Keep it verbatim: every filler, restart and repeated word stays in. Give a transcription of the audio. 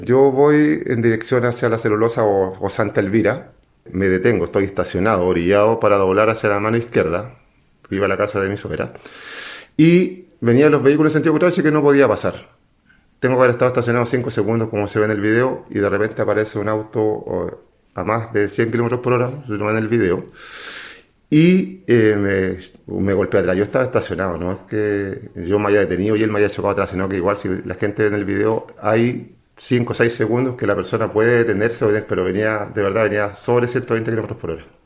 Yo voy en dirección hacia la Celulosa o, o Santa Elvira. Me detengo, estoy estacionado, orillado para doblar hacia la mano izquierda. Iba a la casa de mi suegra. Y venían los vehículos en sentido contrario, así que no podía pasar. Tengo que haber estado estacionado cinco segundos, como se ve en el video, y de repente aparece un auto o, a más de cien kilómetros por hora, se lo ve en el video, y eh, me, me golpeó atrás. Yo estaba estacionado, no es que yo me haya detenido y él me haya chocado atrás, sino que igual si la gente ve en el video hay cinco o seis segundos que la persona puede detenerse, pero venía, de verdad, venía sobre ciento veinte kilómetros por hora.